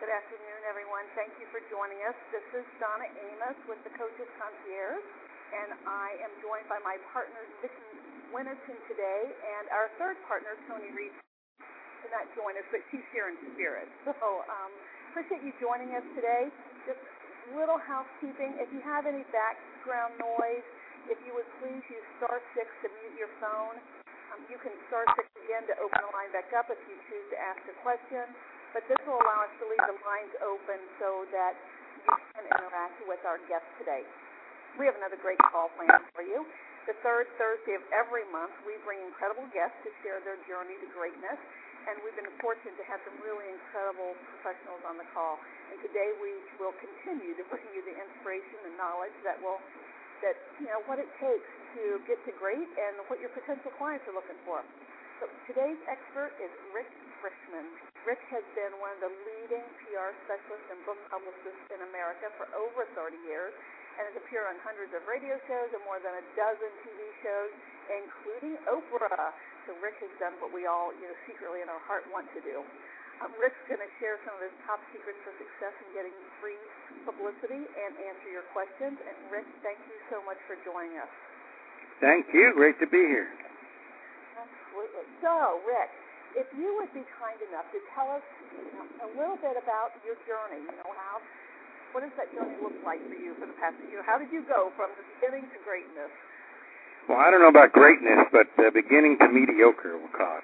Good afternoon, everyone. Thank you for joining us. This is Donna Amos with the Coaches Concierge, and I am joined by my partner, Vicki Winterton, today, and our third partner, Tony Reed, did not join us, but she's here in spirit. So appreciate you joining us today. Just a little housekeeping. If you have any background noise, if you would please use *6 to mute your phone. You can *6 again to open the line back up if you choose to ask a question. But this will allow us to leave the lines open so that you can interact with our guests today. We have another great call planned for you. The third Thursday of every month, we bring incredible guests to share their journey to greatness, and we've been fortunate to have some really incredible professionals on the call. And today we will continue to bring you the inspiration and knowledge that what it takes to get to great and what your potential clients are looking for. So today's expert is Rick Frischman. Rick has been one of the leading PR specialists and book publicists in America for over 30 years and has appeared on hundreds of radio shows and more than a dozen TV shows, including Oprah. So Rick has done what we all, secretly in our heart want to do. Rick's going to share some of his top secrets for success in getting free publicity and answer your questions. And Rick, thank you so much for joining us. Thank you. Great to be here. Absolutely. So, Rick, if you would be kind enough to tell us a little bit about your journey, what does that journey look like for you for the past year? How did you go from the beginning to greatness? Well, I don't know about greatness, but beginning to mediocre, we'll call it.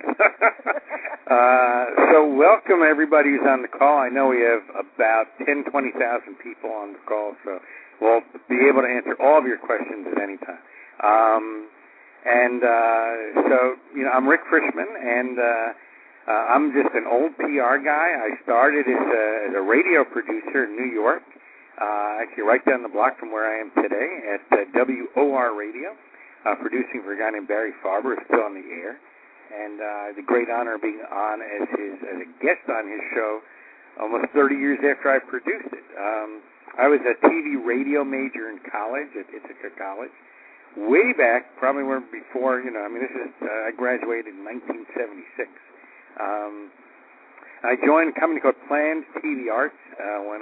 So welcome everybody who's on the call. I know we have about 10,000, 20,000 people on the call, so we'll be able to answer all of your questions at any time. I'm Rick Frischman, and I'm just an old PR guy. I started as a radio producer in New York, actually right down the block from where I am today at WOR Radio, producing for a guy named Barry Farber, who's still on the air. And the great honor of being on as a guest on his show almost 30 years after I produced it. I was a TV radio major in college at Ithaca College. Way back, probably before, I graduated in 1976. I joined a company called Planned TV Arts when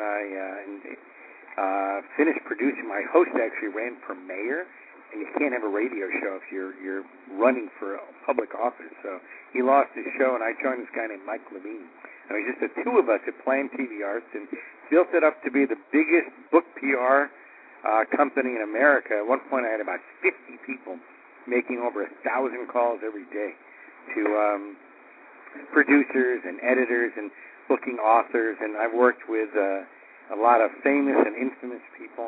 I finished producing. My host actually ran for mayor, and you can't have a radio show if you're running for a public office. So he lost his show, and I joined this guy named Mike Levine. And it was just the two of us at Planned TV Arts, and built it up to be the biggest book PR company in America. At one point, I had about 50 people making over 1,000 calls every day to producers and editors and booking authors. And I've worked with a lot of famous and infamous people.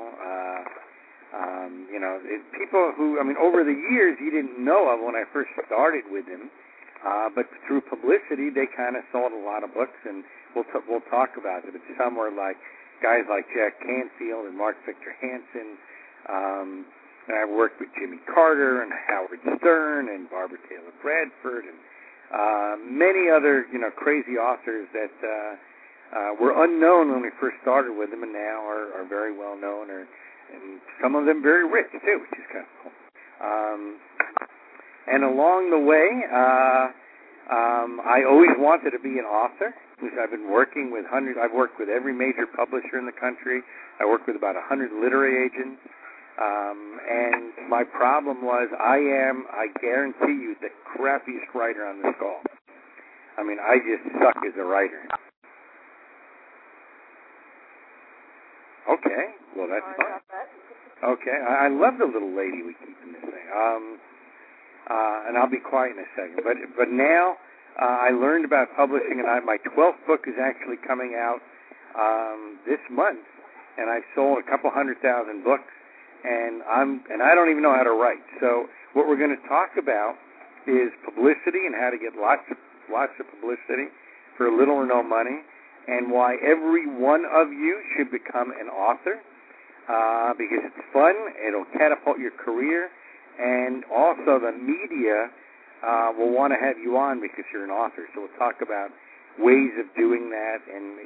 People who, over the years you didn't know of when I first started with them. But through publicity, they kind of sold a lot of books, and we'll talk about it. But some were like guys like Jack Canfield and Mark Victor Hansen. And I've worked with Jimmy Carter and Howard Stern and Barbara Taylor Bradford and many other, crazy authors that were unknown when we first started with them, and now are very well known, and some of them very rich too, which is kind of cool. And along the way, I always wanted to be an author. I've been working with hundreds. I've worked with every major publisher in the country. I worked with about 100 literary agents. And my problem was I guarantee you, the crappiest writer on this call. I just suck as a writer. Okay, well, that's fine. Okay, I love the little lady we keep in this thing. And I'll be quiet in a second. But now I learned about publishing, and my 12th book is actually coming out this month, and I've sold a couple 100,000 books, and I don't even know how to write. So what we're going to talk about is publicity and how to get lots of publicity for little or no money, and why every one of you should become an author, because it's fun, it'll catapult your career, and also the media will want to have you on because you're an author. So we'll talk about ways of doing that, and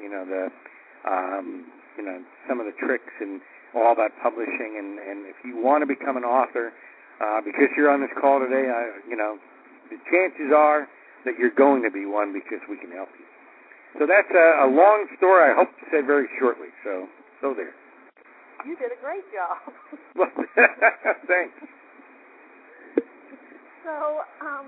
some of the tricks and all about publishing. And if you want to become an author, because you're on this call today, the chances are that you're going to be one because we can help you. So that's a long story. I hope to say very shortly. So there. You did a great job. Well, thanks. So,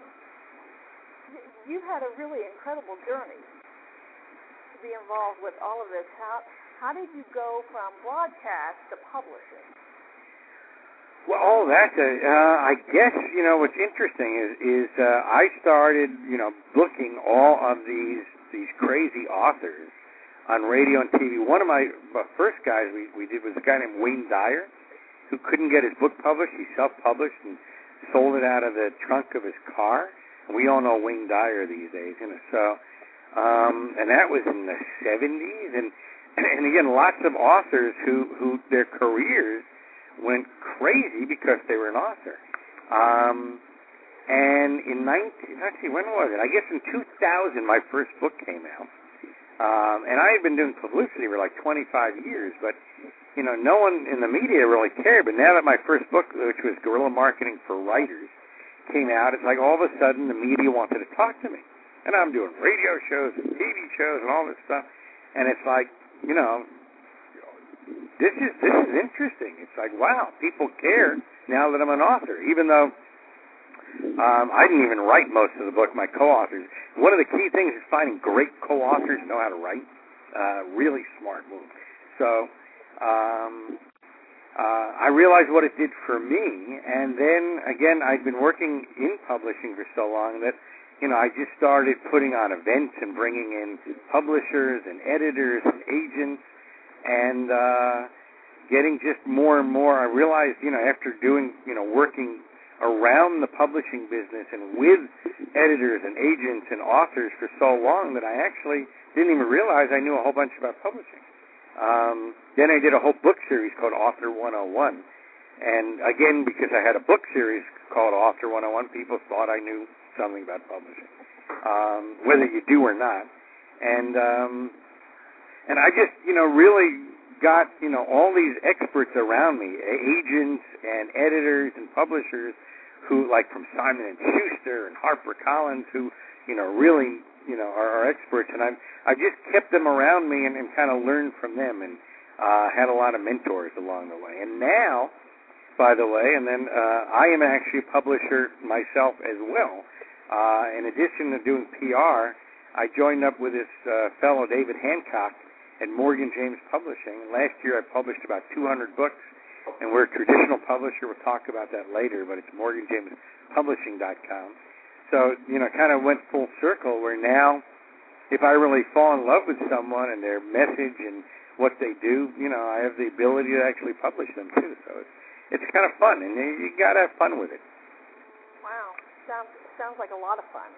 you've had a really incredible journey to be involved with all of this. How did you go from broadcast to publishing? Well, that's I guess, what's interesting is I started, booking all of these crazy authors on radio and TV. One of my first guys we did was a guy named Wayne Dyer, who couldn't get his book published. He self-published and sold it out of the trunk of his car. And we all know Wayne Dyer these days, So, and that was in the 70s. And again, lots of authors who their careers went crazy because they were an author. And in when was it? I guess in 2000, my first book came out. And I had been doing publicity for like 25 years, but, no one in the media really cared. But now that my first book, which was Guerrilla Marketing for Writers, came out, it's like all of a sudden the media wanted to talk to me. And I'm doing radio shows and TV shows and all this stuff. And it's like, this is interesting. It's like, wow, people care now that I'm an author, even though I didn't even write most of the book, my co-authors. One of the key things is finding great co-authors who know how to write. Really smart move. So I realized what it did for me, and then, again, I'd been working in publishing for so long that, I just started putting on events and bringing in publishers and editors and agents and getting just more and more. I realized, after doing, working around the publishing business and with editors and agents and authors for so long that I actually didn't even realize I knew a whole bunch about publishing. Then I did a whole book series called Author 101. And again, because I had a book series called Author 101, people thought I knew something about publishing, whether you do or not. And I just, really got, all these experts around me, agents and editors and publishers who, like from Simon & Schuster and HarperCollins, who, really, are experts. And I just kept them around me and kind of learned from them and had a lot of mentors along the way. And now, by the way, and then I am actually a publisher myself as well. In addition to doing PR, I joined up with this fellow, David Hancock, at Morgan James Publishing. And last year I published about 200 books, and we're a traditional publisher. We'll talk about that later, but it's morganjamespublishing.com. So, kind of went full circle where now if I really fall in love with someone and their message and what they do, I have the ability to actually publish them too. So it's kind of fun, and you got to have fun with it. Wow. Sounds like a lot of fun.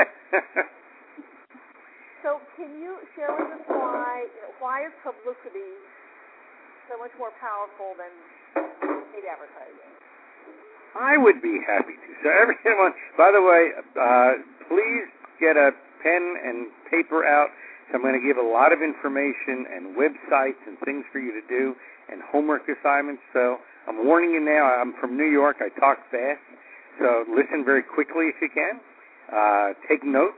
So can you share with us why is publicity so much more powerful than paid advertising? I would be happy to. So everyone, by the way, please get a pen and paper out. So I'm going to give a lot of information and websites and things for you to do and homework assignments. So I'm warning you now, I'm from New York. I talk fast. So listen very quickly if you can. Take notes.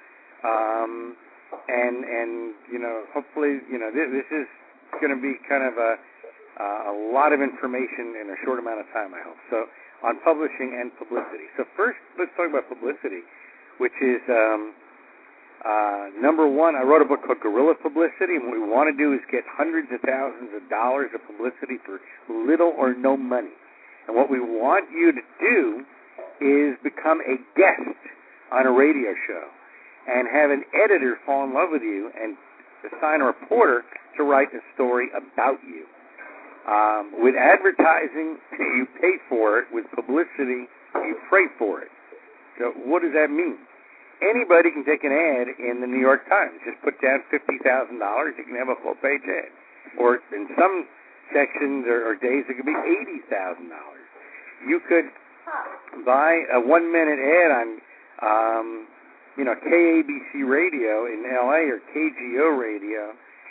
And hopefully, this is going to be kind of a lot of information in a short amount of time, I hope. So on publishing and publicity. So first, let's talk about publicity, which is number one. I wrote a book called Guerrilla Publicity, and what we want to do is get hundreds of thousands of dollars of publicity for little or no money. And what we want you to do is become a guest on a radio show and have an editor fall in love with you and assign a reporter to write a story about you. With advertising, you pay for it. With publicity, you pray for it. So what does that mean? Anybody can take an ad in the New York Times. Just put down $50,000. You can have a full-page ad. Or in some sections or days, it could be $80,000. You could buy a 1-minute ad on, KABC radio in L.A. or KGO radio,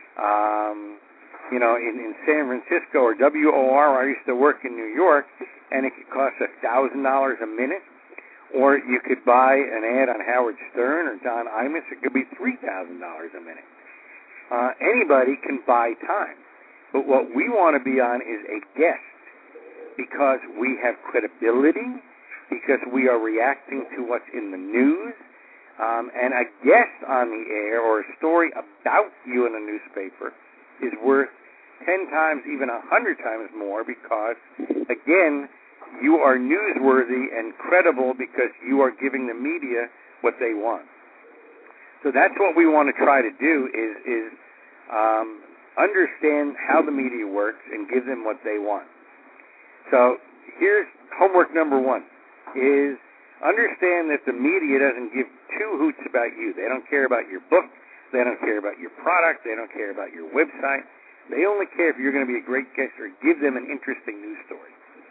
in San Francisco, or WOR, where I used to work in New York, and it could cost $1,000 a minute. Or you could buy an ad on Howard Stern or Don Imus. It could be $3,000 a minute. Anybody can buy time. But what we want to be on is a guest because we have credibility, because we are reacting to what's in the news, and a guest on the air or a story about you in a newspaper is worth 10 times, even 100 times more because, again, you are newsworthy and credible because you are giving the media what they want. So that's what we want to try to do is understand how the media works and give them what they want. So here's homework number one, is understand that the media doesn't give two hoots about you. They don't care about your book. They don't care about your product. They don't care about your website. They only care if you're going to be a great guest or give them an interesting news story.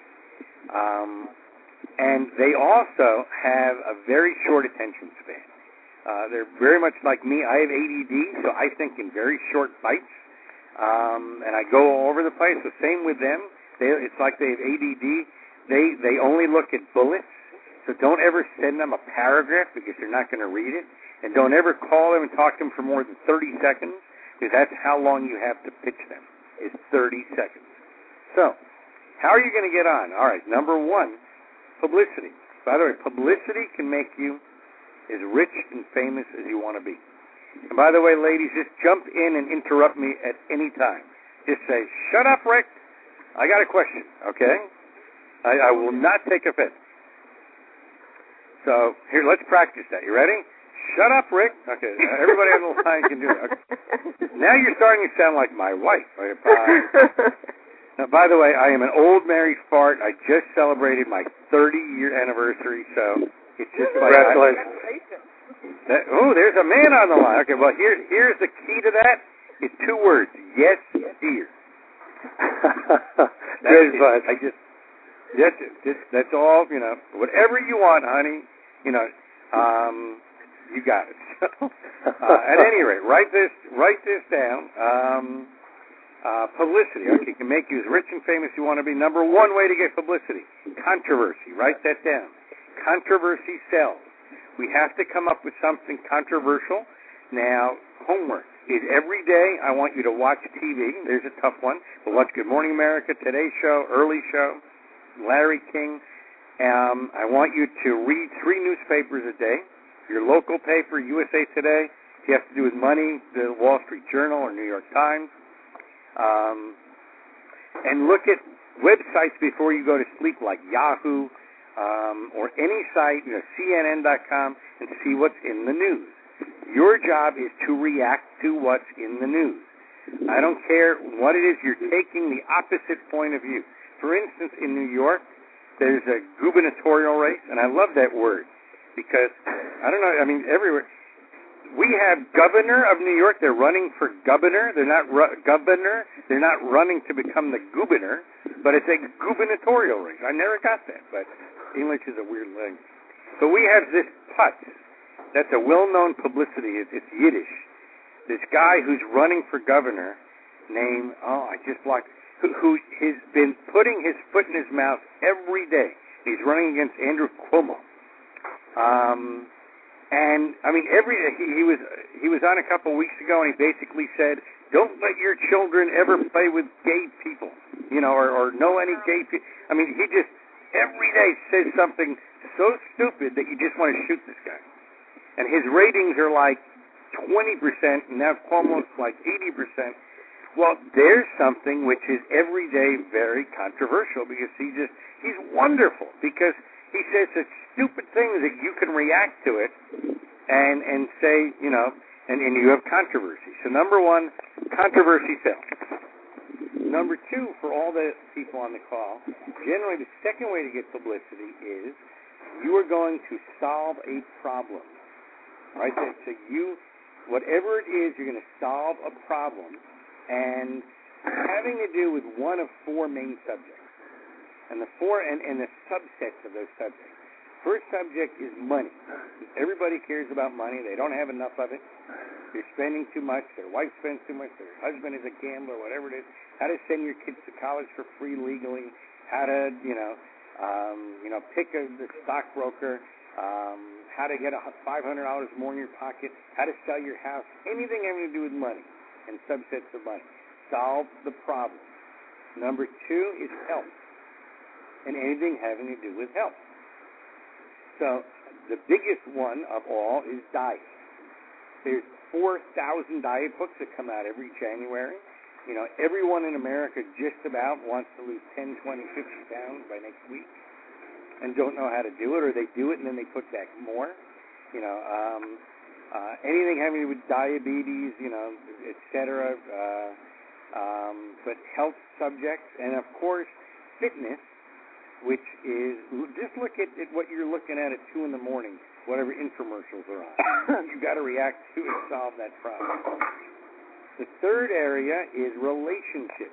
And they also have a very short attention span. They're very much like me. I have ADD, so I think in very short bites, and I go all over the place. The same with them. It's like they have ADD. They only look at bullets. So don't ever send them a paragraph because they're not going to read it. And don't ever call them and talk to them for more than 30 seconds because that's how long you have to pitch them, is 30 seconds. So how are you going to get on? All right, number one, publicity. By the way, publicity can make you as rich and famous as you want to be. And by the way, ladies, just jump in and interrupt me at any time. Just say, shut up, Rick. I got a question, okay? I will not take offense. So, here, let's practice that. You ready? Shut up, Rick. Okay, everybody on the line can do it. Okay. Now you're starting to sound like my wife. Now, by the way, I am an old married fart. I just celebrated my 30-year anniversary, so it's just like... Congratulations. There's a man on the line. Okay, well, here's the key to that. It's two words. Yes, dear. That's all, whatever you want, honey, you got it. At any rate, write this down. Publicity, okay, can make you as rich and famous as you want to be. Number one way to get publicity, controversy. Write that down. Controversy sells. We have to come up with something controversial. Now, homework is every day I want you to watch TV. There's a tough one. But watch Good Morning America, Today's Show, Early Show, Larry King. I want you to read 3 newspapers a day. Your local paper, USA Today. If you have to do with money, the Wall Street Journal or New York Times. And look at websites before you go to sleep like Yahoo or any site, CNN.com, and see what's in the news. Your job is to react to what's in the news. I don't care what it is. You're taking the opposite point of view. For instance, in New York, there's a gubernatorial race, and I love that word because, everywhere. We have governor of New York. They're running for governor. They're not governor. They're not running to become the governor, but it's a gubernatorial race. I never got that, but English is a weird language. So we have this putz. That's a well-known publicity. It's Yiddish. This guy who's running for governor named, who has been putting his foot in his mouth every day. He's running against Andrew Cuomo. He was on a couple weeks ago, and he basically said, don't let your children ever play with gay people, or know any gay people. He just every day says something so stupid that you just want to shoot this guy. And his ratings are like 20%, and now Cuomo's like 80%. Well, there's something which is every day very controversial because he's wonderful because he says such stupid things that you can react to it and say, and you have controversy. So number one, controversy sells. Number two, for all the people on the call, generally the second way to get publicity is you are going to solve a problem. Right? So whatever it is, you're going to solve a problem and having to do with one of 4 main subjects. And the subsets of those subjects. First subject is money. Everybody cares about money. They don't have enough of it. They're spending too much. Their wife spends too much. Their husband is a gambler, whatever it is. How to send your kids to college for free legally. How to, pick the stockbroker. how to get $500 more in your pocket, how to sell your house, anything having to do with money and subsets of money. Solve the problem. Number 2 is health, and anything having to do with health. So the biggest one of all is diet. There's 4,000 diet books that come out every January. You know, everyone in America just about wants to lose 10, 20, 50 pounds by next week and don't know how to do it, or they do it and then they put back more. You know, anything having to do with diabetes, you know, et cetera, but health subjects, and of course fitness, which is, just look at what you're looking at 2 in the morning, whatever infomercials are on. You've got to react to and solve that problem. The third area is relationships.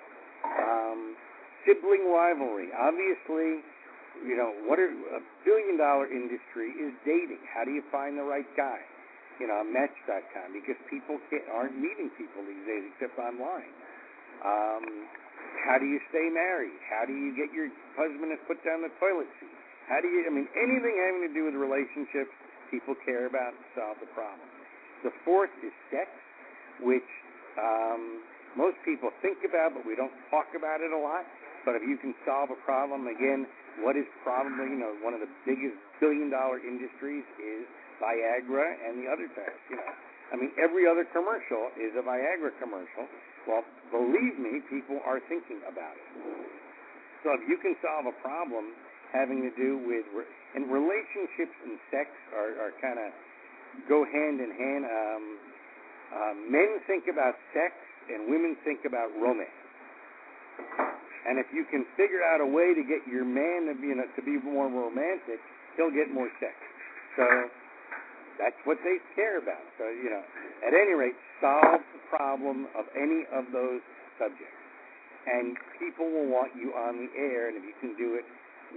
Sibling rivalry. Obviously, you know, a billion-dollar industry is dating. How do you find the right guy? You know, Match.com, because people aren't meeting people these days except online. How do you stay married? How do you get your husband to put down the toilet seat? Anything having to do with relationships, people care about and solve the problem. The fourth is sex, which most people think about, but we don't talk about it a lot. But if you can solve a problem, again, what is probably, you know, one of the biggest billion-dollar industries is Viagra and the other types, you know. Every other commercial is a Viagra commercial. Well, believe me, people are thinking about it. So if you can solve a problem having to do with, and relationships and sex are kind of go hand in hand. Men think about sex and women think about romance. And if you can figure out a way to get your man to be more romantic, he'll get more sex. So that's what they care about. So, you know, at any rate, solve the problem of any of those subjects. And people will want you on the air, and if you can do it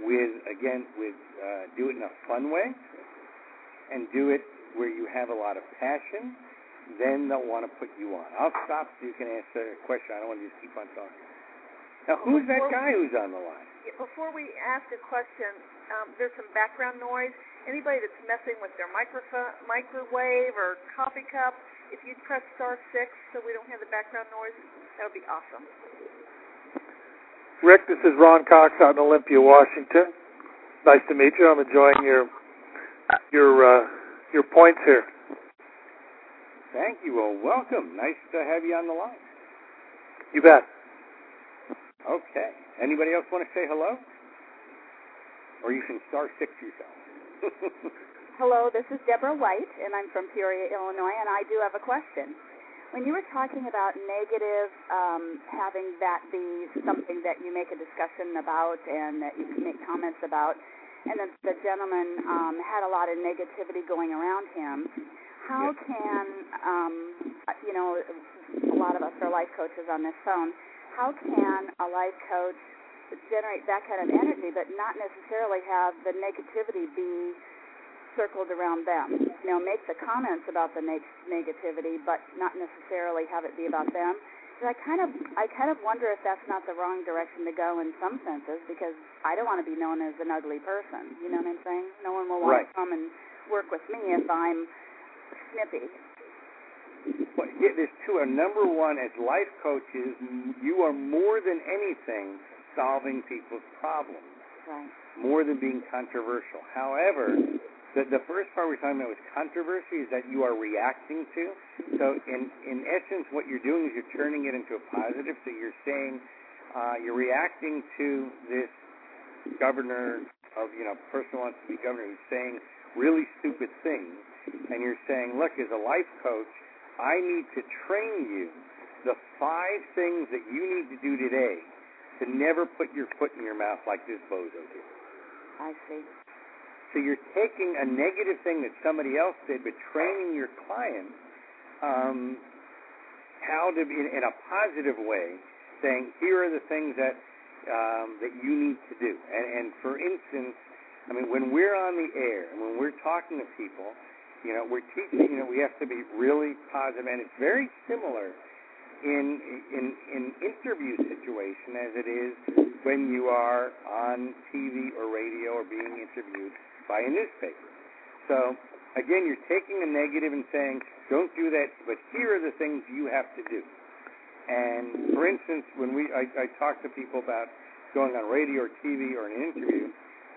do it in a fun way, and do it where you have a lot of passion, then they'll want to put you on. I'll stop so you can answer a question. I don't want to just keep on talking. Now, who's that guy who's on the line? Before we ask a question, there's some background noise. Anybody that's messing with their microwave or coffee cup, if you'd press *6 so we don't have the background noise, that would be awesome. Rick, this is Ron Cox out in Olympia, Washington. Nice to meet you. I'm enjoying your points here. Thank you. Well, welcome. Nice to have you on the line. You bet. Okay. Anybody else want to say hello? Or you can *6 yourself. Hello, this is Deborah White, and I'm from Peoria, Illinois, and I do have a question. When you were talking about negative, having that be something that you make a discussion about and that you can make comments about, and that the gentleman had a lot of negativity going around him, how can, a lot of us are life coaches on this phone, how can a life coach generate that kind of energy but not necessarily have the negativity be circled around them? You know, make the comments about the negativity but not necessarily have it be about them. So I kind of wonder if that's not the wrong direction to go in some senses, because I don't want to be known as an ugly person. You know what I'm saying? No one will want to come and work with me if I'm snippy. Well, there's two. Number one, as life coaches, you are more than anything solving people's problems, right, more than being controversial. However, the first part we're talking about was controversy, is that you are reacting to. So in essence, what you're doing is you're turning it into a positive. So you're saying you're reacting to this governor of, person wants to be governor who's saying really stupid things, and you're saying, look, as a life coach, I need to train you the 5 things that you need to do today to never put your foot in your mouth like this bozo did. I see. So you're taking a negative thing that somebody else did, but training your client how to be in a positive way, saying here are the things that you need to do. And for instance, when we're on the air and when we're talking to people, we're teaching, we have to be really positive, and it's very similar in interview situation as it is when you are on TV or radio or being interviewed by a newspaper. So, again, you're taking a negative and saying, don't do that, but here are the things you have to do. And, for instance, when I talk to people about going on radio or TV or an interview,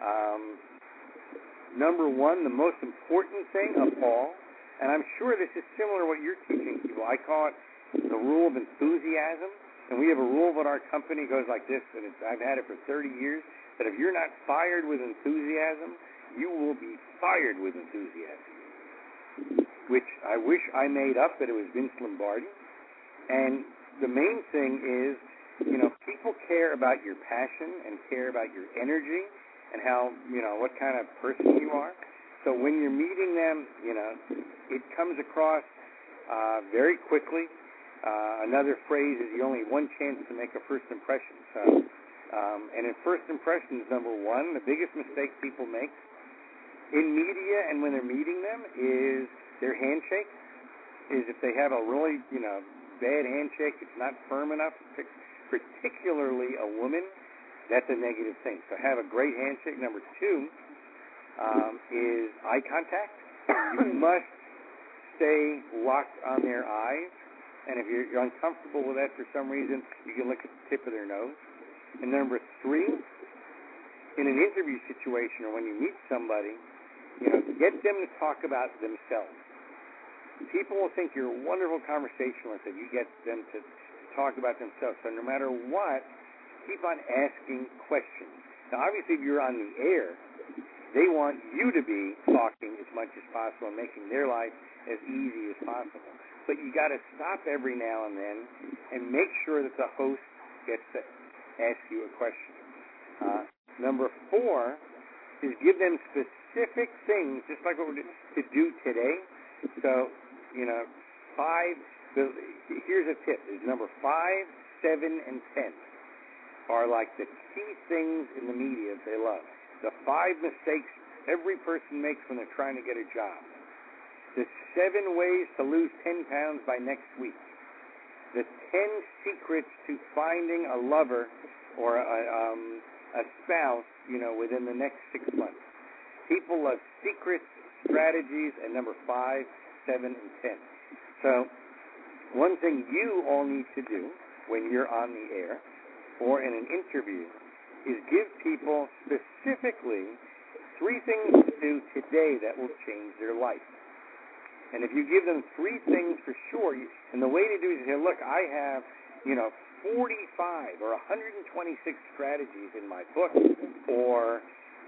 number one, the most important thing of all, and I'm sure this is similar to what you're teaching people, I call it the rule of enthusiasm. And we have a rule at our company, it goes like this, and I've had it for 30 years, that if you're not fired with enthusiasm, you will be fired with enthusiasm, which I wish I made up, that it was Vince Lombardi. And the main thing is, people care about your passion and care about your energy and how, what kind of person you are. So when you're meeting them, it comes across very quickly. Another phrase is you only have one chance to make a first impression. So, and in first impressions, number one, the biggest mistake people make in media and when they're meeting them is their handshake. Is if they have a really, bad handshake, it's not firm enough, particularly a woman, that's a negative thing. So have a great handshake. Number two is eye contact. You must stay locked on their eyes. And if you're uncomfortable with that for some reason, you can look at the tip of their nose. And number three, in an interview situation or when you meet somebody, get them to talk about themselves. People will think you're a wonderful conversationalist if you get them to talk about themselves. So no matter what, keep on asking questions. Now, obviously, if you're on the air, they want you to be talking as much as possible and making their life as easy as possible. But you got to stop every now and then and make sure that the host gets to ask you a question. Number four is give them specific things, just like what we're to do today. So, here's a tip. Is number 5, 7, and 10 are like the key things in the media that they love. The 5 mistakes every person makes when they're trying to get a job. The 7 ways to lose 10 pounds by next week. The 10 secrets to finding a lover or a spouse, within the next 6 months. People love secrets, strategies, and number 5, 7, and 10. So one thing you all need to do when you're on the air or in an interview is give people specifically 3 things to do today that will change their life. And if you give them 3 things for sure, and the way to do it is say, look, I have, 45 or 126 strategies in my book or,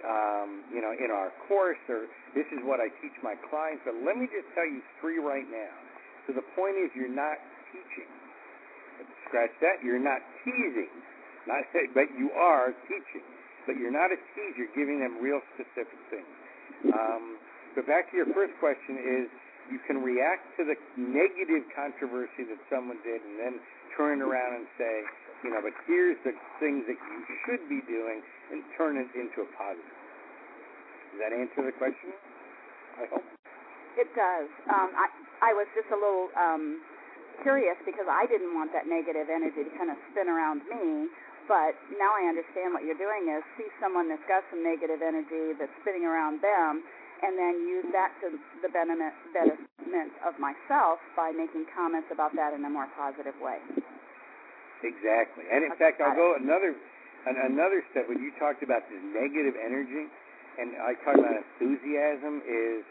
in our course, or this is what I teach my clients, but let me just tell you 3 right now. So the point is you're not teaching. Scratch that. You're not teasing, but you are teaching. But you're not a teaser. You're giving them real specific things. But back to your first question is, you can react to the negative controversy that someone did and then turn around and say, but here's the things that you should be doing and turn it into a positive. Does that answer the question? I hope. It does. I was just a little curious because I didn't want that negative energy to kind of spin around me, but now I understand what you're doing is see someone that's got some negative energy that's spinning around them and then use that to the betterment of myself by making comments about that in a more positive way. Exactly. And in fact, I'll go another step. When you talked about this negative energy, and I talked about enthusiasm, is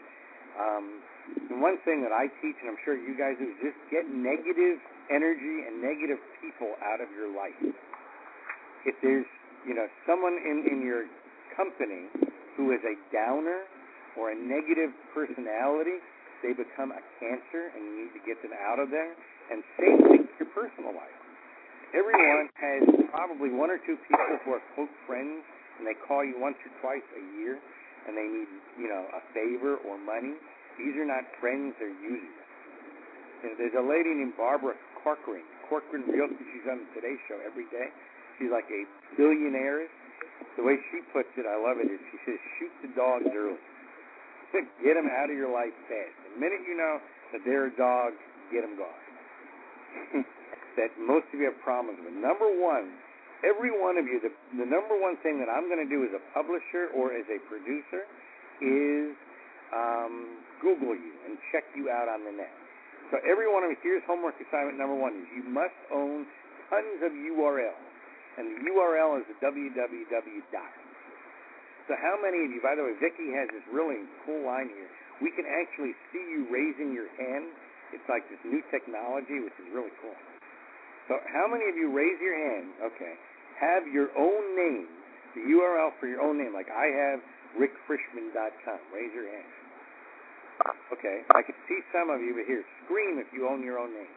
the one thing that I teach, and I'm sure you guys do, is just get negative energy and negative people out of your life. If there's, someone in your company who is a downer or a negative personality, they become a cancer, and you need to get them out of there. And same thing with your personal life. Everyone has probably 1 or 2 people who are quote friends, and they call you once or twice a year, and they need, a favor or money. These are not friends; they're users. There's a lady named Barbara Corcoran Realty. She's on the Today Show every day. She's like a billionaire. The way she puts it, I love it, is she says, shoot the dogs early. Get them out of your life fast. The minute you know that they're a dog, get them gone. That most of you have problems with. Number one, every one of you, the number one thing that I'm going to do as a publisher or as a producer is Google you and check you out on the net. So every one of you, here's homework assignment number 1, is you must own tons of URLs. And the URL is the www dot. So how many of you, by the way, Vicki has this really cool line here. We can actually see you raising your hand. It's like this new technology, which is really cool. So how many of you raise your hand, okay, have your own name, the URL for your own name, like I have rickfrishman.com. Raise your hand. Okay, I can see some of you, but here, scream if you own your own name.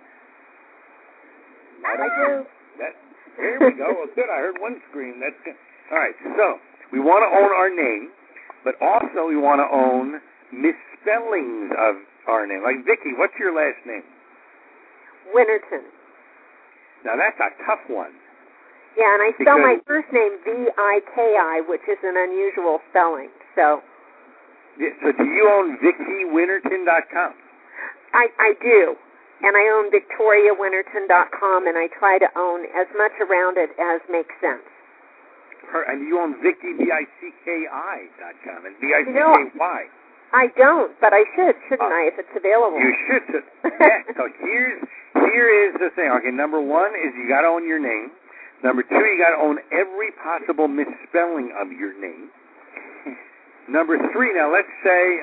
I do. There we go. Well, good. I heard one scream. That's good. All right, so we want to own our name, but also we want to own misspellings of our name. Like, Vicki, what's your last name? Winterton. Now, that's a tough one. Yeah, and I spell my first name V-I-K-I, which is an unusual spelling. So do you own VickiWinterton.com? I do. And I own VictoriaWinterton.com, and I try to own as much around it as makes sense. And you own VickiVicki.com and V-I-C-K-Y. I don't, but I shouldn't I, if it's available? You should. Yeah. So here is the thing. Okay, number 1 is you got to own your name. Number 2, you got to own every possible misspelling of your name. Number 3, now let's say,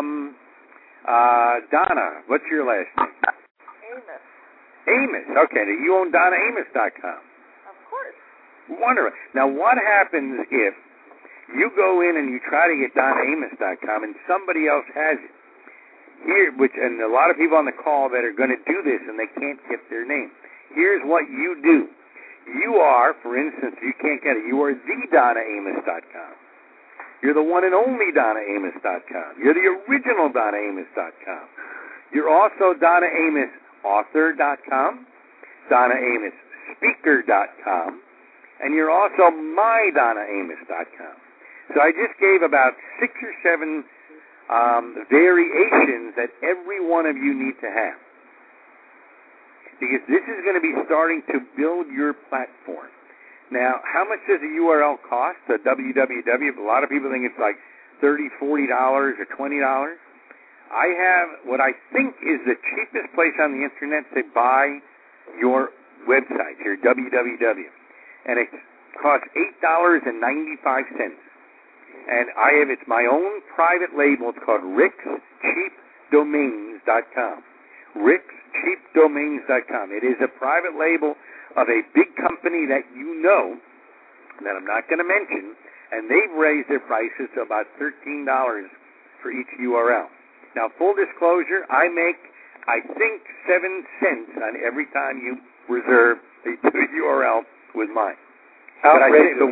Donna, what's your last name? Amos. Okay, now you own DonnaAmos.com. Of course. Wonderful. Now, what happens if you go in and you try to get DonnaAmos.com and somebody else has it? Here, and a lot of people on the call that are going to do this and they can't get their name. Here's what you do. You are, for instance, if you can't get it, you are the DonnaAmos.com. You're the one and only DonnaAmos.com. You're the original DonnaAmos.com. You're also DonnaAmosAuthor.com, DonnaAmosSpeaker.com, and you're also MyDonnaAmos.com. So I just gave about 6 or 7 variations that every one of you need to have. Because this is going to be starting to build your platform. Now, how much does a URL cost? A www? A lot of people think it's like $30, $40, or $20. I have what I think is the cheapest place on the internet to buy your website, your www. And it costs $8.95. And it's my own private label. It's called RicksCheapDomains.com. RicksCheapDomains.com. It is a private label of a big company that you know, that I'm not going to mention, and they've raised their prices to about $13 for each URL. Now, full disclosure, I make, I think, 7 cents on every time you reserve a URL with mine. Outrageous.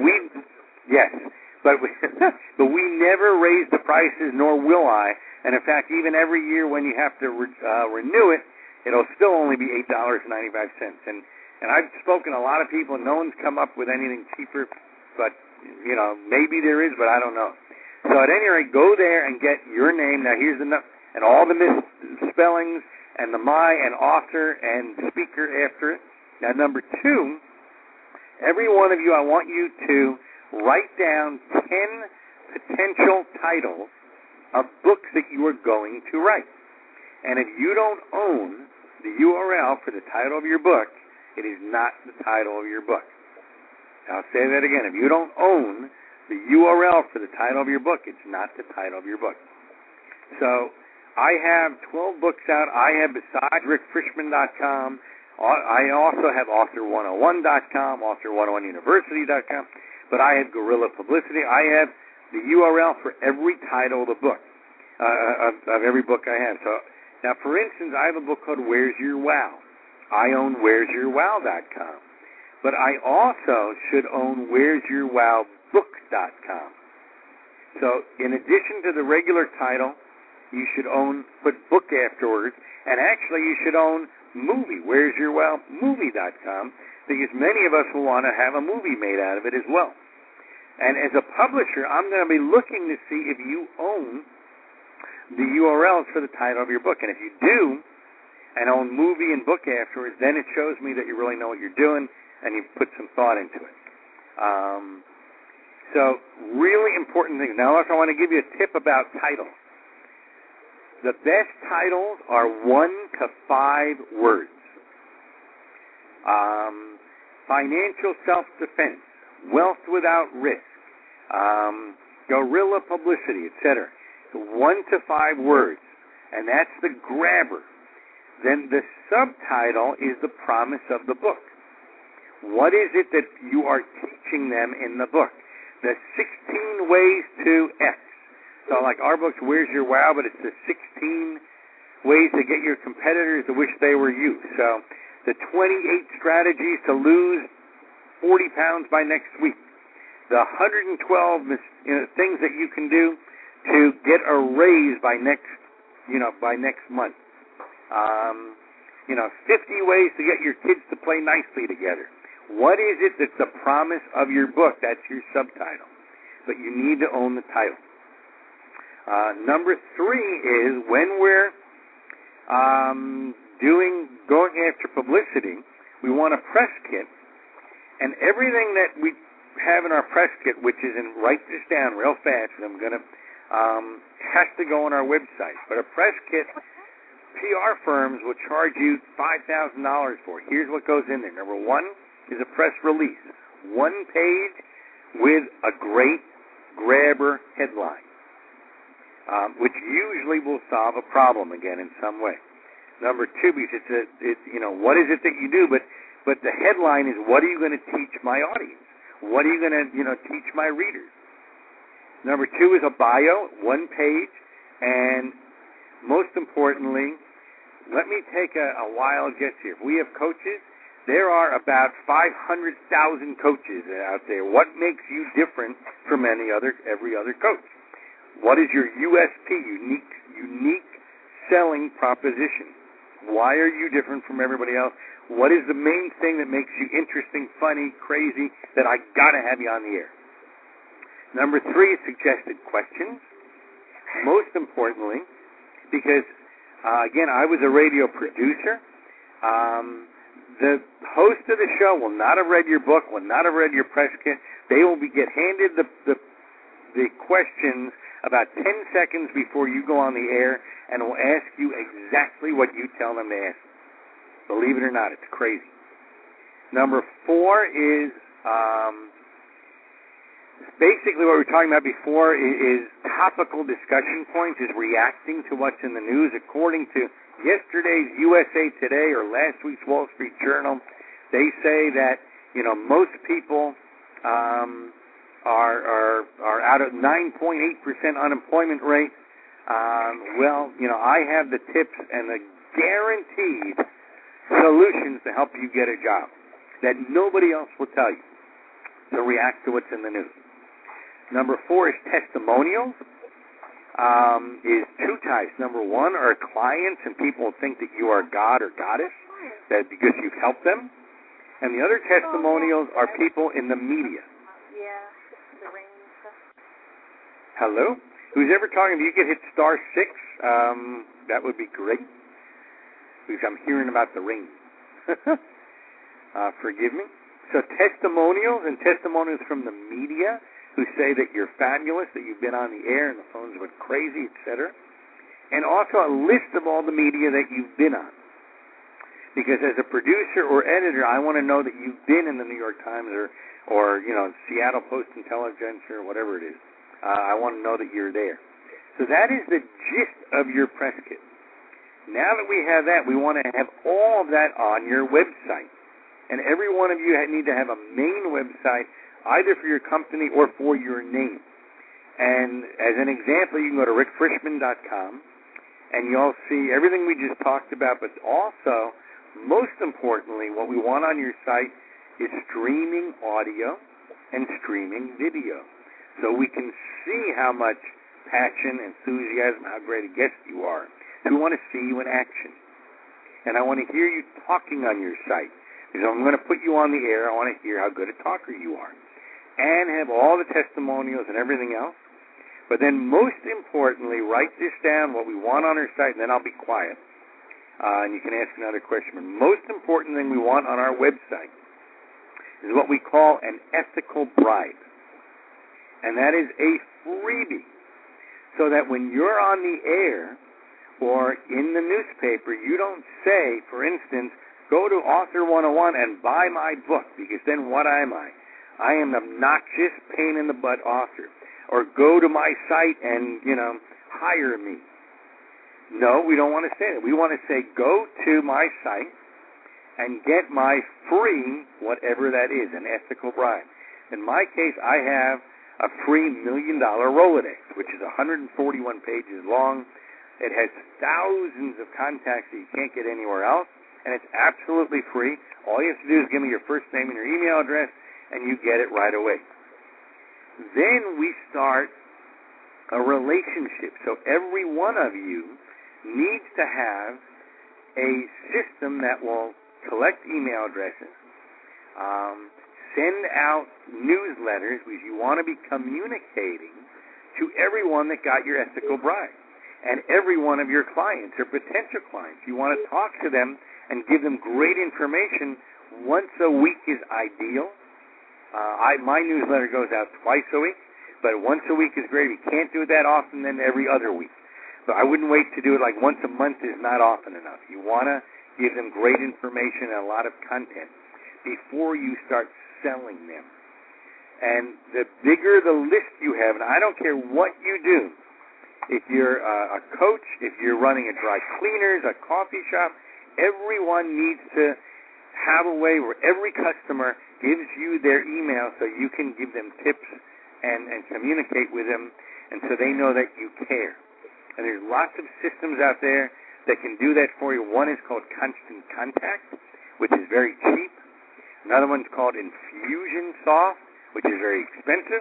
But we never raise the prices, nor will I. And in fact, even every year when you have to renew it, it'll still only be $8.95. And I've spoken to a lot of people, and no one's come up with anything cheaper. But maybe there is, but I don't know. So at any rate, go there and get your name. Now here's and all the misspellings and the my and author and speaker after it. Now number 2, every one of you, I want you to write down 10 potential titles of books that you are going to write. And if you don't own the URL for the title of your book, it is not the title of your book. I'll say that again. If you don't own the URL for the title of your book, it's not the title of your book. So I have 12 books out. I have, besides rickfrishman.com, I also have author101.com, author101university.com, but I have Guerrilla Publicity. I have the URL for every title of the book, of every book I have. So now, for instance, I have a book called Where's Your Wow? I own where'syourwow.com. But I also should own where'syourwowbook.com. So in addition to the regular title, you should put book afterwards, and actually you should own movie, where'syourwowmovie.com, because many of us will want to have a movie made out of it as well. And as a publisher, I'm going to be looking to see if you own the URLs for the title of your book. And if you do, and own movie and book afterwards, then it shows me that you really know what you're doing and you've put some thought into it. So, really important things. Now, also, I want to give you a tip about titles. The best titles are 1 to 5 words. Financial self-defense, wealth without risk, guerrilla publicity, etc. So 1 to 5 words, and that's the grabber. Then the subtitle is the promise of the book. What is it that you are teaching them in the book? The 16 ways to X. So like our book's Where's Your Wow, but it's the 16 ways to get your competitors to wish they were you. So the 28 strategies to lose 40 pounds by next week. The 112 things that you can do to get a raise by next month. 50 ways to get your kids to play nicely together. What is it that's the promise of your book? That's your subtitle. But you need to own the title. Number 3 is when we're going after publicity, we want a press kit. And everything that we have in our press kit, which is in, write this down real fast, and I'm going to, has to go on our website. But a press kit, PR firms will charge you $5,000 for it. Here's what goes in there. Number 1 is a press release. 1 page with a great grabber headline, which usually will solve a problem again in some way. Number 2, because what is it that you do? But the headline is, what are you going to teach my audience? What are you going to, teach my readers? Number 2 is a bio, 1 page, and most importantly, let me take a wild guess here. If we have coaches, there are about 500,000 coaches out there. What makes you different from every other coach? What is your USP, unique selling proposition? Why are you different from everybody else? What is the main thing that makes you interesting, funny, crazy, that I got to have you on the air? Number 3 is suggested questions. Most importantly, because, again, I was a radio producer. The host of the show will not have read your book, will not have read your press kit. They will get handed the questions about 10 seconds before you go on the air, and will ask you exactly what you tell them to ask. Believe it or not, it's crazy. Number 4 is basically what we were talking about before is topical discussion points, is reacting to what's in the news. According to yesterday's USA Today or last week's Wall Street Journal, they say that most people are out of 9.8% unemployment rate. I have the tips and the guaranteed solutions to help you get a job that nobody else will tell you. So react to what's in the news. Number 4 is testimonials. Is 2 types. Number 1 are clients, and people think that you are God or goddess, that because you've helped them. And the other testimonials are people in the media. Yeah, the rain stuff. Hello? Who's ever talking? If you could hit *6, that would be great. Because I'm hearing about the rain. Forgive me. So testimonials and testimonials from the media who say that you're fabulous, that you've been on the air and the phones went crazy, etc. And also a list of all the media that you've been on. Because as a producer or editor, I want to know that you've been in the New York Times or Seattle Post-Intelligencer or whatever it is. I want to know that you're there. So that is the gist of your press kit. Now that we have that, we want to have all of that on your website. And every one of you need to have a main website, either for your company or for your name. And as an example, you can go to rickfrishman.com, and you'll see everything we just talked about, but also, most importantly, what we want on your site is streaming audio and streaming video. So we can see how much passion, enthusiasm, how great a guest you are. We want to see you in action. And I want to hear you talking on your site. Because I'm going to put you on the air. I want to hear how good a talker you are. And have all the testimonials and everything else. But then most importantly, write this down, what we want on our site, and then I'll be quiet. And you can ask another question. But most important thing we want on our website is what we call an ethical bribe. and that is a freebie, so that when you're on the air or in the newspaper, you don't say, for instance, go to Author 101 and buy my book, because then what am I? I am an obnoxious, pain-in-the-butt author. Or go to my site and, hire me. No, we don't want to say that. We want to say, go to my site and get my free, whatever that is, an ethical bride. In my case, I have a free $1 million Rolodex, which is 141 pages long. It has thousands of contacts that you can't get anywhere else, and it's absolutely free. All you have to do is give me your first name and your email address, and you get it right away. Then we start a relationship. So every one of you needs to have a system that will collect email addresses, send out newsletters, because you want to be communicating to everyone that got your ethical bride and every one of your clients or potential clients. You want to talk to them and give them great information. Once a week is ideal. My newsletter goes out twice a week, but once a week is great. If you can't do it that often, then every other week. So I wouldn't wait to do it like once a month is not often enough. You want to give them great information and a lot of content before you start selling them. And the bigger the list you have, and I don't care what you do, if you're a coach, if you're running a dry cleaners, a coffee shop, everyone needs to have a way where every customer gives you their email so you can give them tips and communicate with them, and so they know that you care. And there's lots of systems out there that can do that for you. One is called Constant Contact, which is very cheap. Another one's called Infusionsoft, which is very expensive.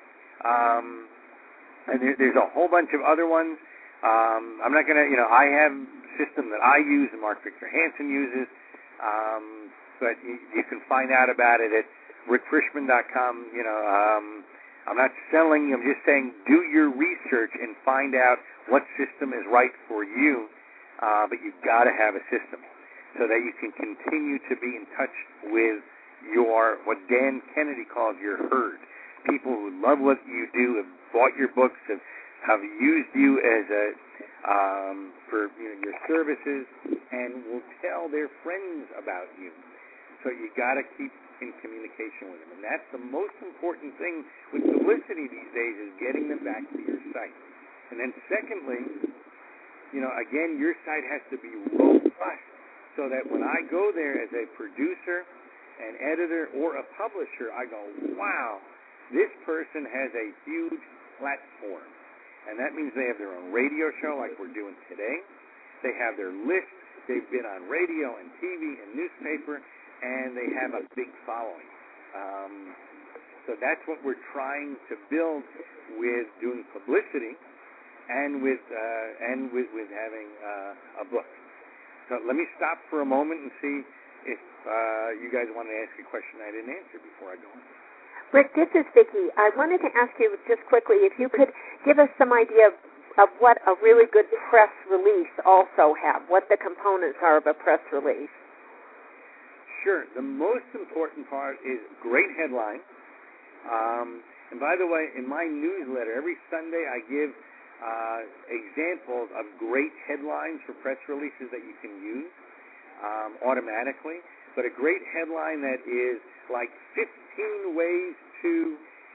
And there's a whole bunch of other ones. I'm not going to, I have a system that I use and Mark Victor Hansen uses, but you can find out about it at rickfrischman.com. I'm not selling you. I'm just saying do your research and find out what system is right for you, but you've got to have a system so that you can continue to be in touch with what Dan Kennedy calls your herd. People who love what you do, have bought your books, have used you as for your services, and will tell their friends about you. So you got to keep in communication with them, and that's the most important thing with publicity these days, is getting them back to your site. And then secondly, again, your site has to be robust, so that when I go there as a producer, an editor, or a publisher, I go, wow, this person has a huge platform. And that means they have their own radio show like we're doing today. They have their list. They've been on radio and TV and newspaper, and they have a big following. So that's what we're trying to build with doing publicity and with having a book. So let me stop for a moment and see if you guys want to ask a question I didn't answer before I go on. Rick, this is Vicki. I wanted to ask you just quickly if you could give us some idea of what a really good press release also have, what the components are of a press release. Sure. The most important part is great headline. And by the way, in my newsletter, every Sunday I give examples of great headlines for press releases that you can use automatically. But a great headline that is like 15 ways to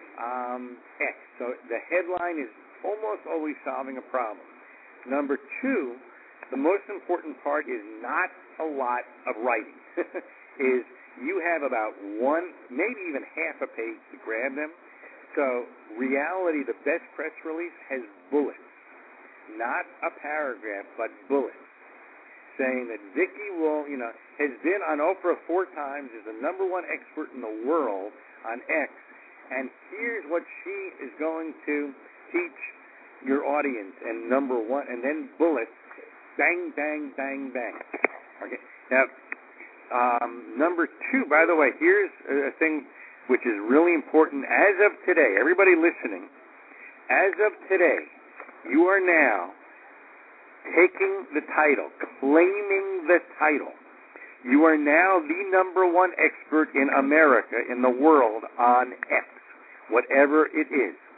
X. So the headline is almost always solving a problem. Number two, the most important part is not a lot of writing. Is you have about one, maybe even half a page to grab them. So reality, the best press release has bullets. Not a paragraph, but bullets. Saying that Vicki has been on Oprah 4 times, is the #1 expert in the world on X, and here's what she is going to teach your audience, and number 1, and then bullets, bang, bang, bang, bang. Okay. Now, number 2, by the way, here's a thing which is really important. As of today, everybody listening, as of today, you are now taking the title, claiming the title. You are now the #1 expert in America, in the world, on X, whatever it is.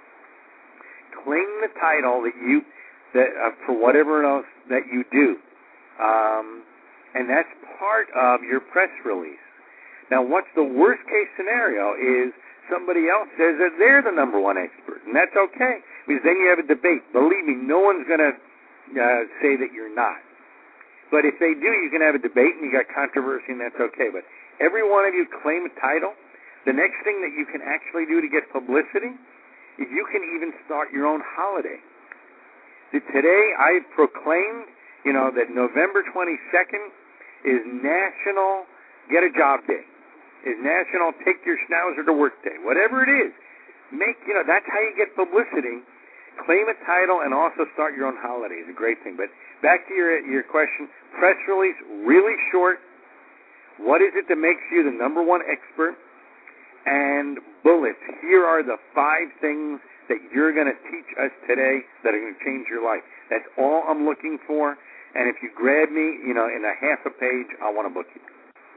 claim the title for whatever else that you do. And that's part of your press release. Now, what's the worst case scenario is somebody else says that they're the number one expert, and that's okay, because then you have a debate. Believe me, no one's going to say that you're not. But if they do, you can have a debate, and you got controversy, and that's okay. But every one of you claim a title. The next thing that you can actually do to get publicity is you can even start your own holiday. Today, I proclaimed, that November 22nd is National Get a Job Day. Is National Take Your Schnauzer to Work Day. Whatever it is, that's how you get publicity. Claim a title and also start your own holiday is a great thing. But back to your question, press release, really short. What is it that makes you the number one expert? And bullets. Here are the 5 things that you're going to teach us today that are going to change your life. That's all I'm looking for. And if you grab me, in a half a page, I want to book you.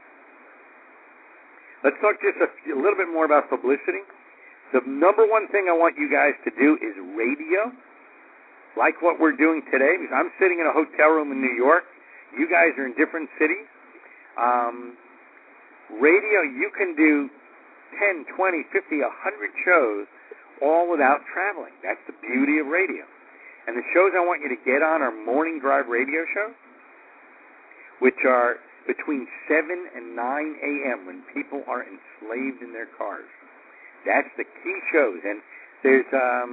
Let's talk just a little bit more about publicity. The number one thing I want you guys to do is radio, like what we're doing today, because I'm sitting in a hotel room in New York. You guys are in different cities. Radio, you can do 10, 20, 50, 100 shows all without traveling. That's the beauty of radio. And the shows I want you to get on are morning drive radio shows, which are between 7 and 9 a.m. when people are enslaved in their cars. That's the key shows. And there's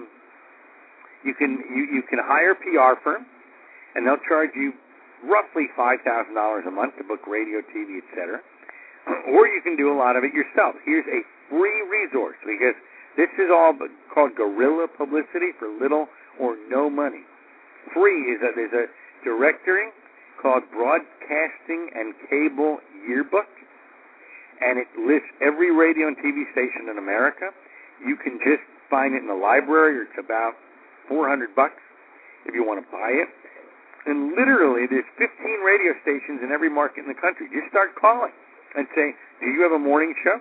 you can hire a PR firm, and they'll charge you roughly $5,000 a month to book radio, TV, etc. Or you can do a lot of it yourself. Here's a free resource, because this is all called guerrilla publicity for little or no money. Free is there's a directory called Broadcasting and Cable Yearbook, and it lists every radio and TV station in America. You can just find it in the library, or it's about $400 if you want to buy it. And literally, there's 15 radio stations in every market in the country. Just start calling and say, do you have a morning show?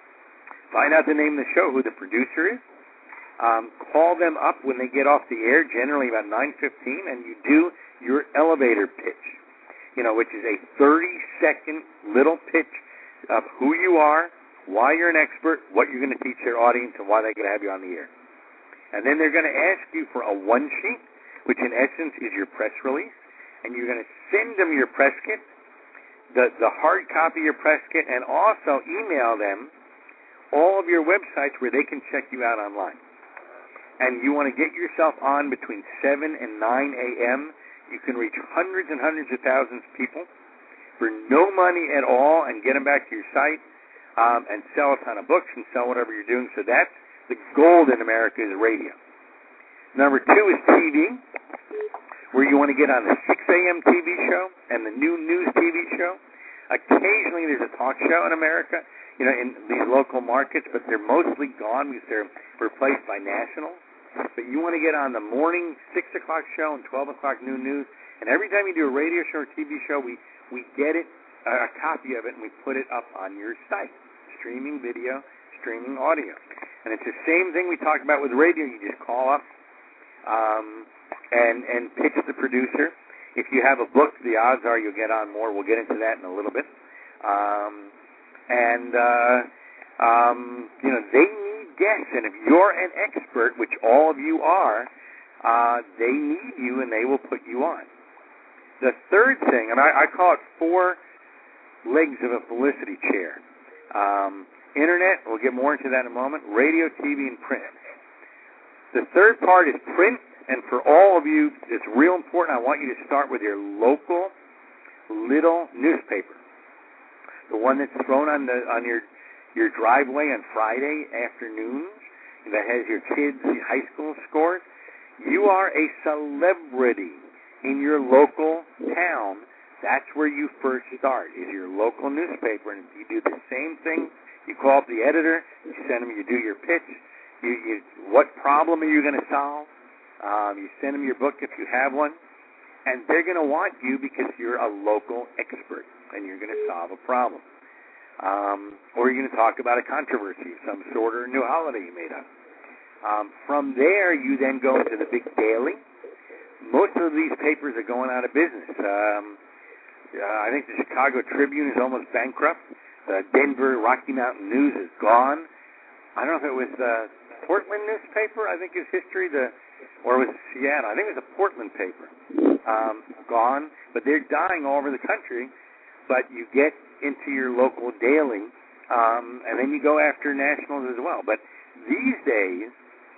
Find out the name of the show, who the producer is. Call them up when they get off the air, generally about 9:15, and you do your elevator pitch, which is a 30-second little pitch of who you are, why you're an expert, what you're going to teach their audience, and why they're going to have you on the air. And then they're going to ask you for a one-sheet, which in essence is your press release, and you're going to send them your press kit, the hard copy of your press kit, and also email them all of your websites where they can check you out online. And you want to get yourself on between 7 and 9 a.m. You can reach hundreds and hundreds of thousands of people for no money at all and get them back to your site and sell a ton of books and sell whatever you're doing. So that's the gold in America, is radio. Number 2 is TV, where you want to get on the 6 a.m. TV show and the new news TV show. Occasionally there's a talk show in America, in these local markets, but they're mostly gone because they're replaced by nationals. But you want to get on the morning 6 o'clock show and 12 o'clock noon news. And every time you do a radio show or TV show, we get it, a copy of it, and we put it up on your site. Streaming video, streaming audio. And it's the same thing we talked about with radio. You just call up and pitch the producer. If you have a book, the odds are you'll get on more. We'll get into that in a little bit. They need guests, and if you're an expert, which all of you are, they need you, and they will put you on. The third thing, and I call it 4 legs of a publicity chair. Internet, we'll get more into that in a moment, radio, TV, and print. The third part is print, and for all of you, it's real important. I want you to start with your local little newspaper, the one that's thrown on your driveway on Friday afternoons, that has your kids' high school scores. You are a celebrity in your local town. That's where you first start, is your local newspaper. And you do the same thing. You call up the editor, you send them, you do your pitch. What problem are you going to solve? You send them your book if you have one. And they're going to want you because you're a local expert and you're going to solve a problem. Or you're going to talk about a controversy of some sort or a new holiday you made up. From there, you then go into the big daily. Most of these papers are going out of business. I think the Chicago Tribune is almost bankrupt. The Denver Rocky Mountain News is gone. I don't know if it was the Portland newspaper, I think is history, or was it Seattle? I think it was a Portland paper. Gone. But they're dying all over the country. But you get into your local daily, and then you go after nationals as well. But these days,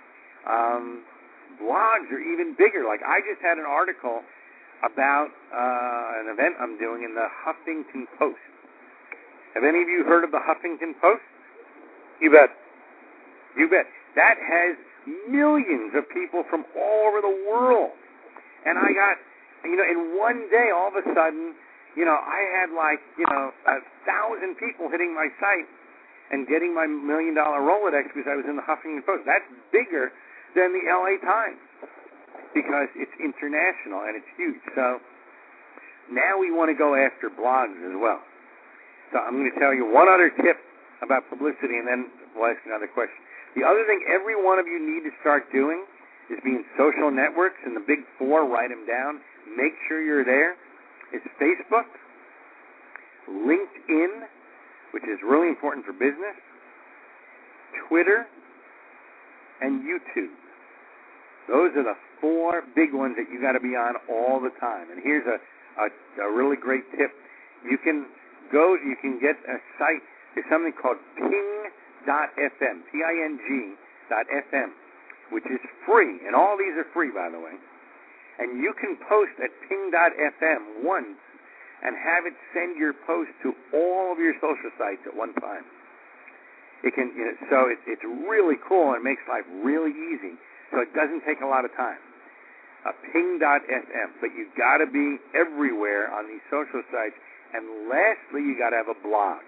blogs are even bigger. Like, I just had an article about an event I'm doing in the Huffington Post. Have any of you heard of the Huffington Post? You bet. You bet. That has millions of people from all over the world. And I got, in one day, all of a sudden, I had 1,000 people hitting my site and getting my $1 million Rolodex because I was in the Huffington Post. That's bigger than the LA Times because it's international and it's huge. So now we want to go after blogs as well. So I'm going to tell you one other tip about publicity, and then we'll ask another question. The other thing every one of you need to start doing is be in social networks, and the big four, write them down. Make sure you're there. It's Facebook, LinkedIn, which is really important for business, Twitter, and YouTube. Those are the four big ones that you got to be on all the time. And here's a really great tip. You can get a site. There's something called Ping.fm, Ping.fm, which is free. And all these are free, by the way. And you can post at Ping.fm once and have it send your post to all of your social sites at one time. It can, so it's really cool and it makes life really easy. So it doesn't take a lot of time. Ping.fm, but you got to be everywhere on these social sites. And lastly, you got to have a blog.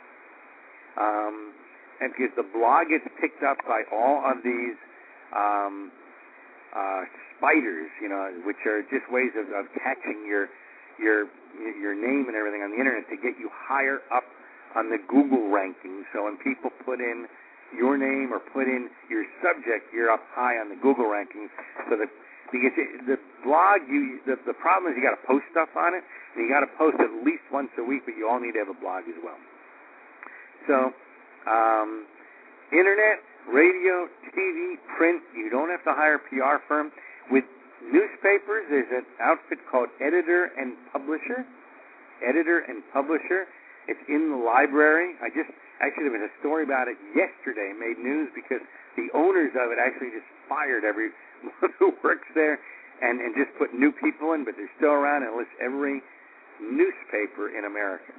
And because the blog gets picked up by all of these spiders, which are just ways of catching your name and everything on the internet to get you higher up on the Google rankings. So when people put in your name or put in your subject, you're up high on the Google rankings. So because the blog, the problem is you got to post stuff on it, and you got to post at least once a week, but you all need to have a blog as well. So, internet, radio, TV, print, you don't have to hire a PR firm. With newspapers, there's an outfit called Editor and Publisher. Editor and Publisher. It's in the library. Actually, there was a story about it yesterday, made news because the owners of it actually just fired everyone who works there and just put new people in, but they're still around and lists every newspaper in America.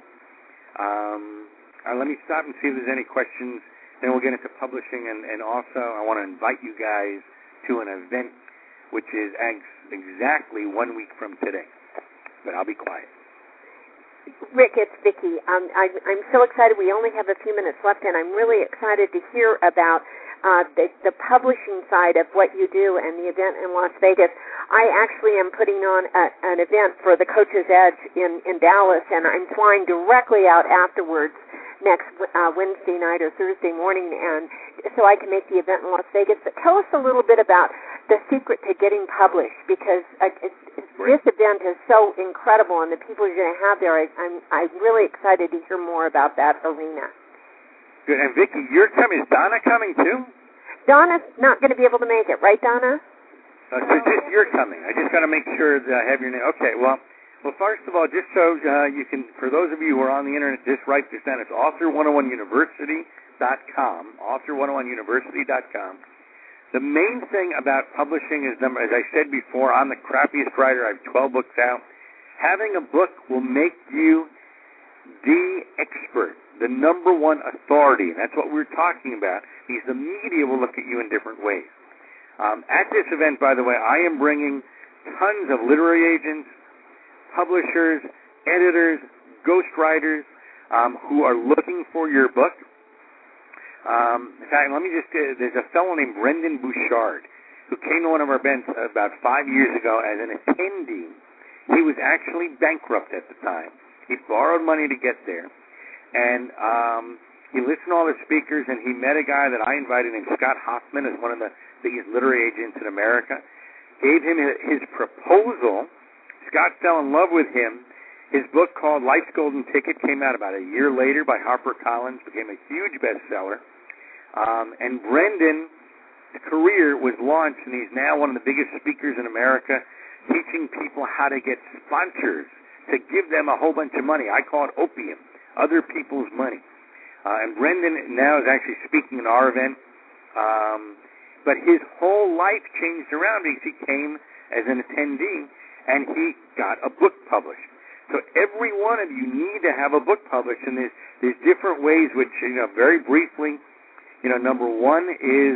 Let me stop and see if there's any questions. Then we'll get into publishing, and also I want to invite you guys to an event which is exactly 1 week from today. But I'll be quiet. Rick, it's Vicki. I'm so excited. We only have a few minutes left, and I'm really excited to hear about the publishing side of what you do and the event in Las Vegas. I actually am putting on an event for the Coach's Edge in Dallas, and I'm flying directly out afterwards next Wednesday night or Thursday morning, and so I can make the event in Las Vegas. But tell us a little bit about the secret to getting published, because this event is so incredible, and the people you're going to have there, I'm really excited to hear more about that arena. Good. And Vicki, you're coming. Is Donna coming too? Donna's not going to be able to make it, right, Donna? So just you're coming. I just got to make sure that I have your name. Okay. Well, first of all, just so you can, for those of you who are on the internet, just write this down. It's author101university.com. Author101university.com. The main thing about publishing is, as I said before, I'm the crappiest writer. I have 12 books out. Having a book will make you the expert, the number one authority, and that's what we're talking about, because the media will look at you in different ways. At this event, by the way, I am bringing tons of literary agents, publishers, editors, ghostwriters who are looking for your book. In fact, let me just there's a fellow named Brendan Bouchard who came to one of our events about 5 years ago as an attendee. He was actually bankrupt at the time. He borrowed money to get there. And He listened to all the speakers, and he met a guy that I invited named Scott Hoffman, as one of the biggest literary agents in America. Gave him his proposal. Scott fell in love with him. His book called Life's Golden Ticket came out about a year later by HarperCollins, became a huge bestseller. And Brendan's career was launched, and he's now one of the biggest speakers in America, teaching people how to get sponsors to give them a whole bunch of money. I call it opium, other people's money. And Brendan now is actually speaking in our event. But his whole life changed around because he came as an attendee, and he got a book published. So every one of you need to have a book published, and there's different ways, which, very briefly, number one is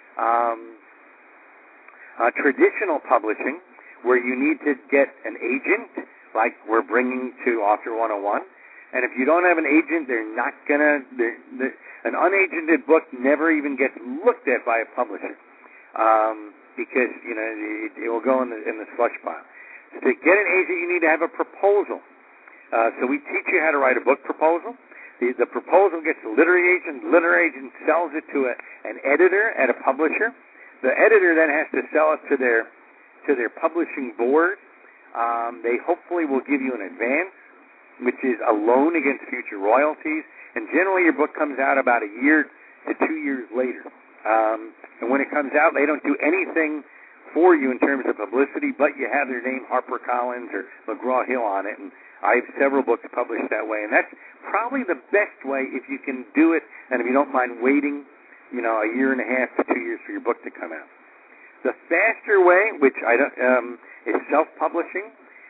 traditional publishing, where you need to get an agent, like we're bringing to Author 101. And if you don't have an agent, they're not going to, an unagented book never even gets looked at by a publisher, because, it will go in the slush pile. To get an agent, you need to have a proposal. So we teach you how to write a book proposal. The proposal gets a literary agent. The literary agent sells it to an editor at a publisher. The editor then has to sell it to their publishing board. They hopefully will give you an advance, which is a loan against future royalties. And generally your book comes out about a year to 2 years later. And when it comes out, they don't do anything for you in terms of publicity, but you have their name, HarperCollins or McGraw-Hill, on it. And I have several books published that way. And that's probably the best way if you can do it, and if you don't mind waiting, a year and a half to 2 years for your book to come out. The faster way, which is self-publishing.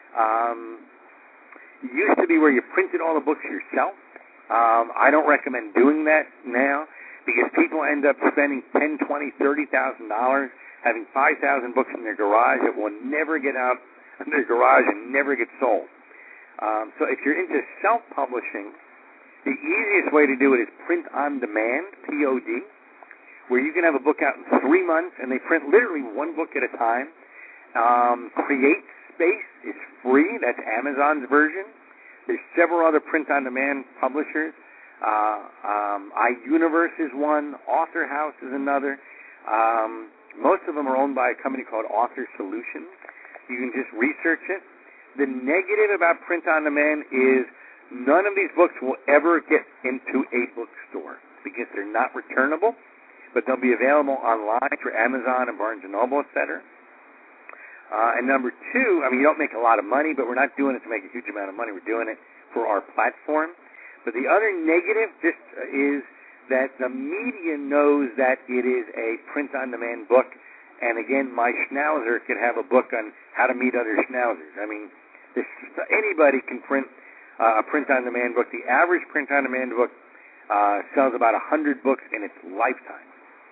It used to be where you printed all the books yourself. I don't recommend doing that now, because people end up spending $10,000, $20,000, $30,000 having 5,000 books in their garage that will never get out of their garage and never get sold. So if you're into self-publishing, the easiest way to do it is print on demand, POD, where you can have a book out in 3 months, and they print literally one book at a time. Create Space is free. That's Amazon's version. There's several other print-on-demand publishers. iUniverse is one. Author House is another. Most of them are owned by a company called Author Solutions. You can just research it. The negative about print-on-demand is none of these books will ever get into a bookstore because they're not returnable, but they'll be available online through Amazon and Barnes & Noble, etc. And number two, you don't make a lot of money, but we're not doing it to make a huge amount of money. We're doing it for our platform. But the other negative is that the media knows that it is a print-on-demand book. And again, my schnauzer could have a book on how to meet other schnauzers. Anybody can print a print-on-demand book. The average print-on-demand book sells about 100 books in its lifetime.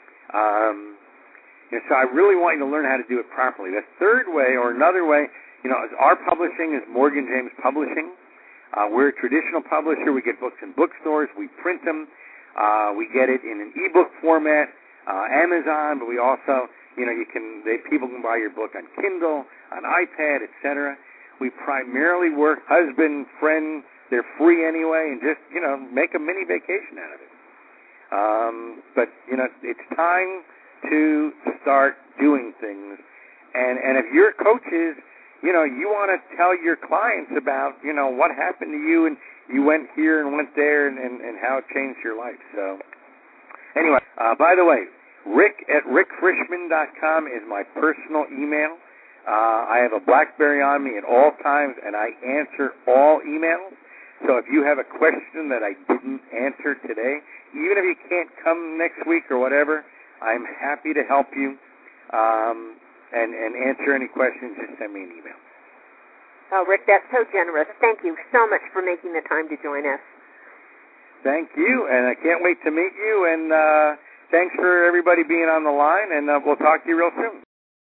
So I really want you to learn how to do it properly. The third way, or another way, our publishing is Morgan James Publishing. We're a traditional publisher. We get books in bookstores. We print them. We get it in an ebook format, Amazon, but we also, people can buy your book on Kindle, on iPad, etc. We primarily work husband, friend, they're free anyway, and just, make a mini vacation out of it. But it's time to start doing things. And if you're coaches, you want to tell your clients about, what happened to you, and you went here and went there, and how it changed your life. So anyway, by the way, rick@rickfrishman.com is my personal email. I have a BlackBerry on me at all times, and I answer all emails. So if you have a question that I didn't answer today, even if you can't come next week or whatever, I'm happy to help you and answer any questions. Just send me an email. Oh, Rick, that's so generous. Thank you so much for making the time to join us. Thank you, and I can't wait to meet you, and thanks for everybody being on the line, and we'll talk to you real soon.